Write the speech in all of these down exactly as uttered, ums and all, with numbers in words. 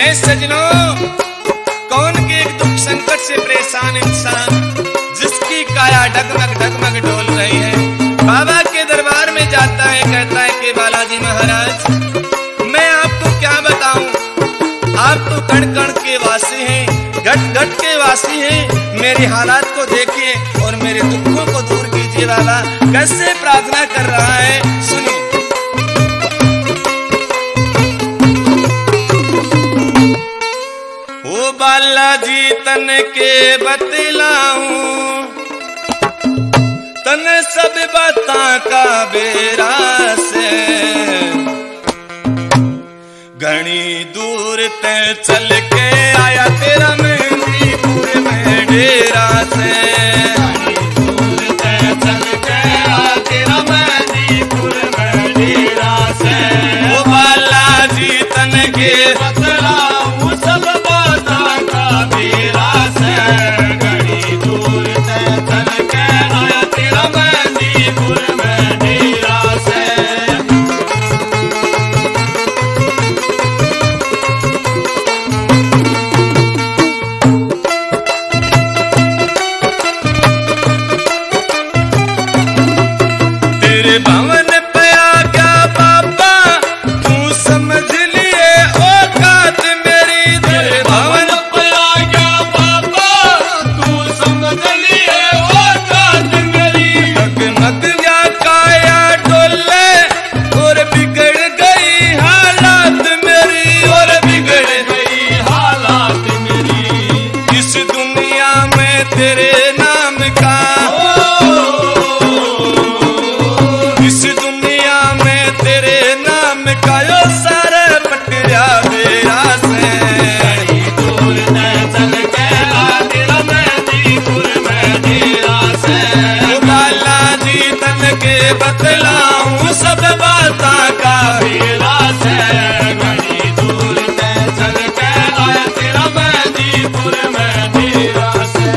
ऐ सजनों, कौन के एक दुख संकट से परेशान इंसान जिसकी काया डगमग डगमग डोल रही है, बाबा के दरबार में जाता है, कहता है कि बालाजी महाराज मैं आपको क्या बताऊं, आप तो कण कण के वासी हैं, घट घट के वासी हैं, मेरी हालात को देखिए और मेरे दुखों को दूर कीजिए। बाबा कैसे प्रार्थना कर रहा है, सुनिए। ओ बालाजी तन के बतलाऊं, तन सब बाता का बेरा से, घनी दूर ते चल के आया तेरा मेहंदीपुर में डेरा से, घनी दूर ते चल के आया तेरा मेहंदीपुर में डेरा से। ओ बालाजी तन के बतलाऊं सब बाता का बेरा से, घनी दूर ते चल के आया तेरा मेहंदीपुर में डेरा से। भवन पे आ गया बाबा तू समझ लिए औकात मेरी, तेरे भवन पे आ गया बाबा तू समझ लिए औकात मेरी, डगमग गया काया डोले और बिगड़ गई हालात मेरी, और बिगड़ गई हालात मेरी। इस दुनिया में तेरे नाम का, इस दुनिया में तेरे नाम का यो सारा पटिया बेरा से, घनी दूर ते चल के आ तेरा मेहंदीपुर में डेरा से। ओ बालाजी तन के बतलाऊं सब बाता का बेरा से, घनी दूर ते चल के आया तेरा मेहंदीपुर में डेरा से।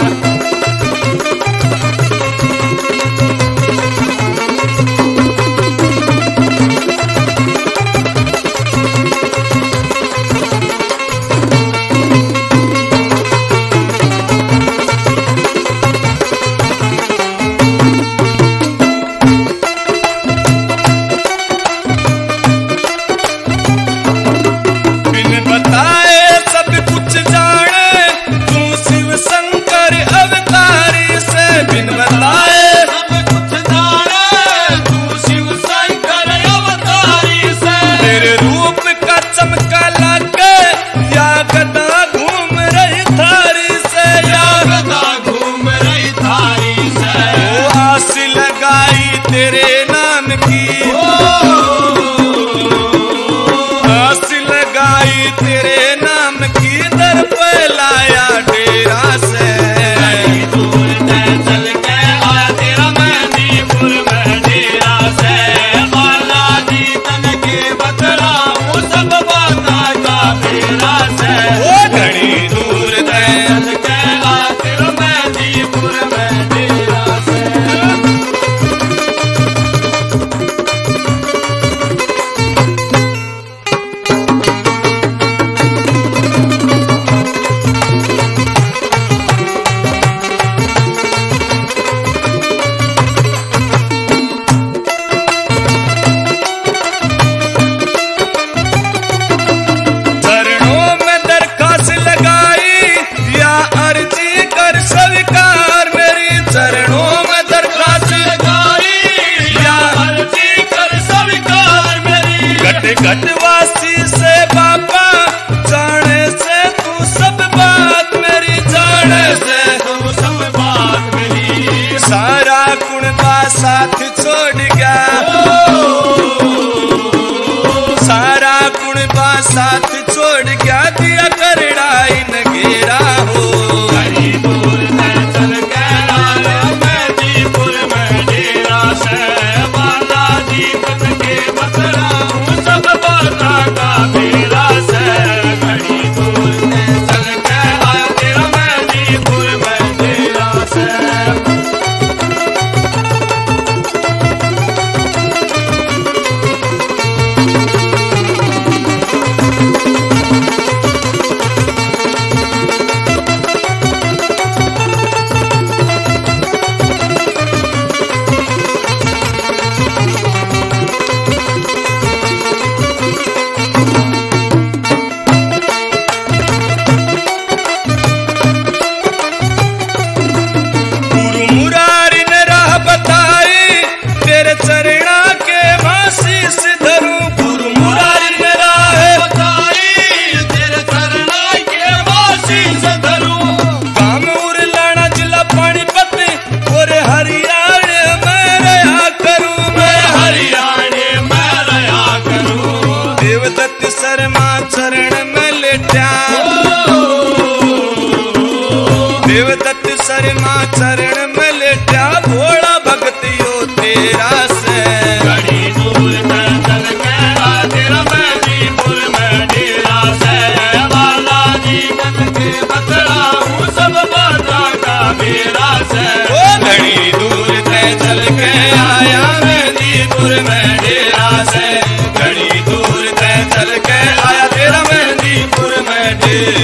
तेरे नाम की आस लगाई, तेरे नाम की दर पे लाया डेरा से, घनी दूर ते चल के आया तेरा मेहंदीपुर में डेरा से। बालाजी तन के बतलाऊं सब बाता का बेरा से, ओ घनी दूर ते चल के आया तेरा मेहंदीपुर में डेरा से। घटवासी से बाबा जाने से तू सब बात मेरी, जाने से तू सब बात मेरी। सारा कुणबा साथ छोड़ गया, सारा कुणबा साथ छोड़ गया, दिया करड़ाई नगेरा हो, घनी दूर ते चल के आया मेहंदीपुर में डेरा से। बालाजी तन के बतलाऊं सब बाता का बेरा से, घनी दूर ते चल के आया तेरा मेहंदीपुर में डेरा से। शर्मा चरण में लेटा भोला भक्तियो तेरा से घड़ी दूर ते चल के आ तेरा मेहंदीपुर में डेरा से बाला जी कन के बतला हूँ सब बाता का मेरा से ओ घड़ी दूर ते चल के आया मेहंदीपुर में डेरा से घड़ी दूर ते चल के आया तेरा मेहंदीपुर में डेरा